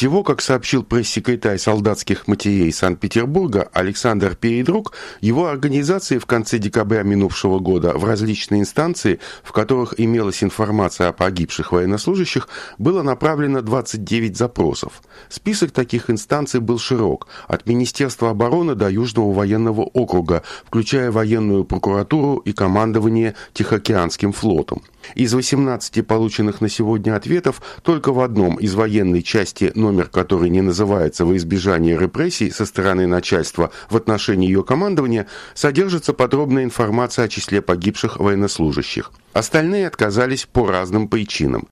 Всего, как сообщил пресс-секретарь солдатских матерей Санкт-Петербурга Александр Передрук, его организации в конце декабря минувшего года в различные инстанции, в которых имелась информация о погибших военнослужащих, было направлено 29 запросов. Список таких инстанций был широк, от Министерства обороны до Южного военного округа, включая военную прокуратуру и командование Тихоокеанским флотом. Из 18 полученных на сегодня ответов только в одном из военной части, номер которой не называется во избежание репрессий со стороны начальства в отношении ее командования, содержится подробная информация о числе погибших военнослужащих. Остальные отказались по разным причинам.